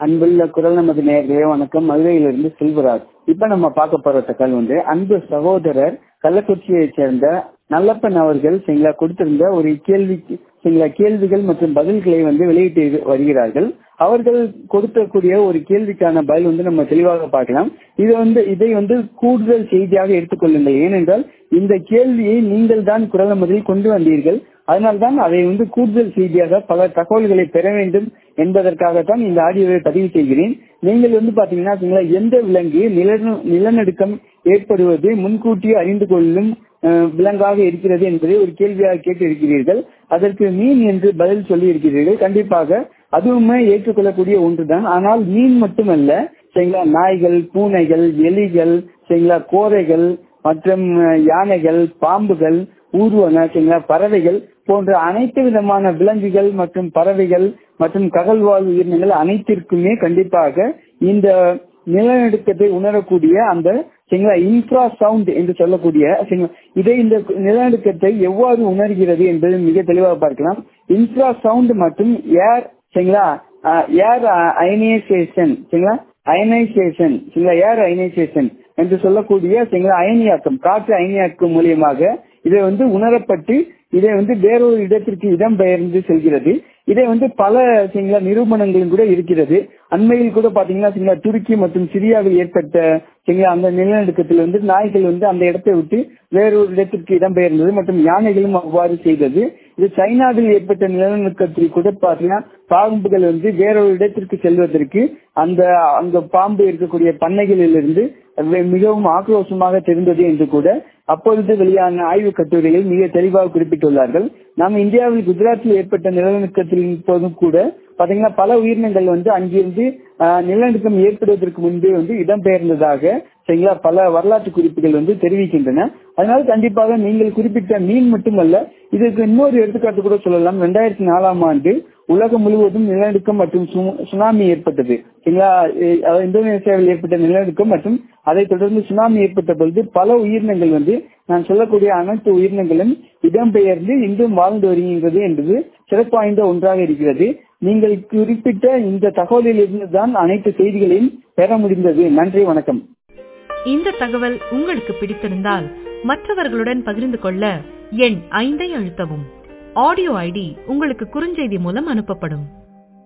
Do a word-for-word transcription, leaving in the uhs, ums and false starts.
அன்புள்ள குரல் நமது நேயர்களே வணக்கம். மதுரையிலிருந்து செல்வராஜ். இப்ப நம்ம பார்க்க போற தகவல் வந்து அன்பு சகோதரர் கள்ளக்குறிச்சியை சேர்ந்த நல்லப்பன் அவர்கள் சரிங்களா கொடுத்திருந்த ஒரு கேள்வி சரிங்களா கேள்விகள் மற்றும் பதில்களை வந்து வெளியிட்டு வருகிறார்கள். அவர்கள் கொடுக்கக்கூடிய ஒரு கேள்விக்கான பதில் வந்து நம்ம தெளிவாக பார்க்கலாம். இது வந்து இதை வந்து கூடுதல் செய்தியாக எடுத்துக்கொள்ளுங்கள். ஏனென்றால் இந்த கேள்வியை நீங்கள் தான் குரல் நமதில் கொண்டு வந்தீர்கள். அதனால்தான் அதை வந்து கூடுதல் செய்தியாக பல தகவல்களை பெற வேண்டும் என்பதற்காகத்தான் இந்த ஆடியோவை பதிவு செய்கிறேன். நீங்கள் வந்து பாத்தீங்கன்னா எந்த விலங்கு நில நிலநடுக்கம் ஏற்படுவது முன்கூட்டியே அறிந்து கொள்ளும் விலங்காக இருக்கிறது என்பதை ஒரு கேள்வியாக கேட்டு இருக்கிறீர்கள். அதற்கு மீன் என்று பதில் சொல்லி இருக்கிறீர்கள். கண்டிப்பாக அதுவுமே ஏற்றுக்கொள்ளக்கூடிய ஒன்றுதான். ஆனால் மீன் மட்டுமல்ல சரிங்களா, நாய்கள், பூனைகள், எலிகள், சரிங்களா, கோரைகள் மற்றும் யானைகள், பாம்புகள், ஊர்வன சரிங்களா, பறவைகள் போன்ற அனைத்து விதமான விலங்குகள் மற்றும் பறவைகள் மற்றும் கடல்வாழ் உயிரினங்கள் அனைத்திற்குமே கண்டிப்பாக இந்த நிலநடுக்கத்தை உணரக்கூடிய அந்த சரிங்களா இன்ஃப்ரா சவுண்ட் என்று சொல்லக்கூடிய இதை இந்த நிலநடுக்கத்தை எவ்வாறு உணர்கிறது என்பது மிக தெளிவாக பார்க்கலாம். இன்ஃப்ரா சவுண்ட் மற்றும் ஏர் சரிங்களா ஏர் அயனைசேஷன் சரிங்களா அயனைசேஷன் சரிங்களா ஏர் அயனைசேஷன் என்று சொல்லக்கூடிய சரிங்களா அயனியாக்கம் காற்று அயனியாக்கம் மூலியமாக இதை வந்து உணரப்பட்டு இதை வந்து வேறொரு இடத்திற்கு இடம்பெயர்ந்து செல்கிறது. இதை வந்து பல சரிங்களா நிரூபணங்களும் கூட இருக்கிறது. அண்மையில் கூட பாத்தீங்கன்னா துருக்கி மற்றும் சிரியாவில் ஏற்பட்ட சரிங்களா அந்த நிலநடுக்கத்தில் வந்து நாய்கள் வந்து அந்த இடத்தை விட்டு வேறொரு இடத்திற்கு இடம்பெயர்ந்தது மற்றும் யானைகளும் அவ்வாறு செய்தது. இது சைனாவில் ஏற்பட்ட நிலநடுக்கத்தில் கூட பாத்தீங்கன்னா பாம்புகள் வந்து வேறொரு இடத்திற்கு செல்வதற்கு அந்த அங்க பாம்பு இருக்கக்கூடிய பண்ணைகளில் இருந்து மிகவும் ஆக்ரோஷமாக தெரிந்தது என்று கூட அப்பொழுது வெளியான ஆய்வு கட்டுரைகள் மிக தெளிவாக குறிப்பிட்டுள்ளார்கள். நம்ம இந்தியாவில் குஜராத்தில் ஏற்பட்ட நிலநடுக்கத்தின் போதும் கூட பாத்தீங்கன்னா பல உயிரினங்கள் வந்து அங்கிருந்து நிலநடுக்கம் ஏற்படுவதற்கு முன்பே வந்து இடம்பெயர்ந்ததாக சரிங்களா பல வரலாற்று குறிப்புகள் வந்து தெரிவிக்கின்றன. அதனால கண்டிப்பாக நீங்கள் குறிப்பிட்ட மீன் மட்டுமல்ல, இதற்கு இன்னொரு எடுத்துக்காட்டு கூட சொல்லலாம். இரண்டாயிரத்தி நாலாம் ஆண்டு உலகம் முழுவதும் நிலநடுக்கம் மற்றும் சுனாமி ஏற்பட்டது சரிங்களா. இந்தோனேசியாவில் ஏற்பட்ட நிலநடுக்கம் மற்றும் அதை தொடர்ந்து சுனாமி ஏற்பட்ட பொழுது பல உயிரினங்கள் வந்து நான் சொல்லக்கூடிய அனைத்து உயிரினங்களும் இடம்பெயர்ந்து இன்றும் வாழ்ந்து வருகின்றது என்பது சிறப்பு வாய்ந்த ஒன்றாக இருக்கிறது. நீங்கள் குறிப்பிட்ட இந்த தகவலில் இருந்துதான் அனைத்து செய்திகளையும் பெற முடிந்தது. நன்றி, வணக்கம். இந்த தகவல் உங்களுக்கு பிடித்திருந்தால் மற்றவர்களுடன் பகிர்ந்து கொள்ள எண் ஐந்தை அழுத்தவும். ஆடியோ ஐடி உங்களுக்கு குறுஞ்செய்தி மூலம் அனுப்பப்படும்.